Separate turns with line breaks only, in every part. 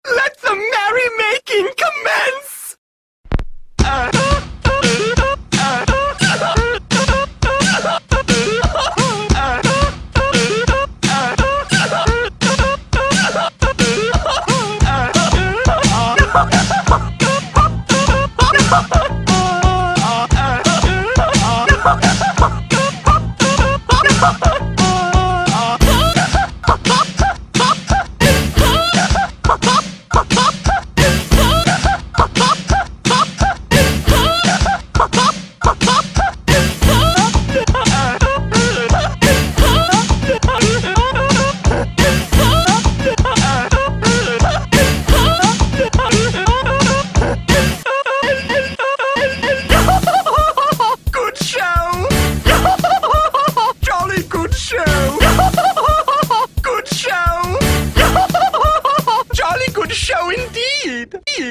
Let the merrymaking commence! Show indeed.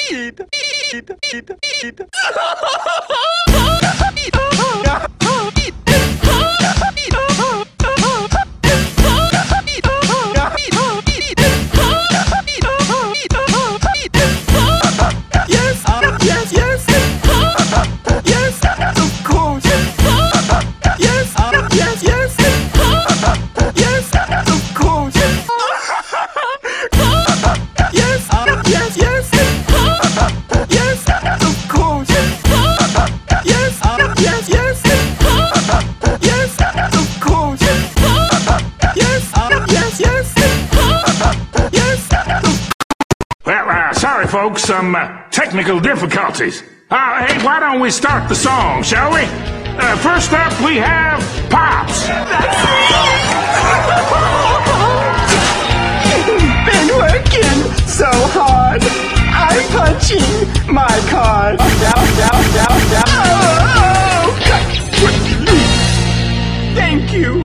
Sorry, folks, some technical difficulties. Hey, why don't we start the song, shall we? First up, we have Pops.
Been working so hard. I'm punching my card. Oh, cut quickly. Thank you.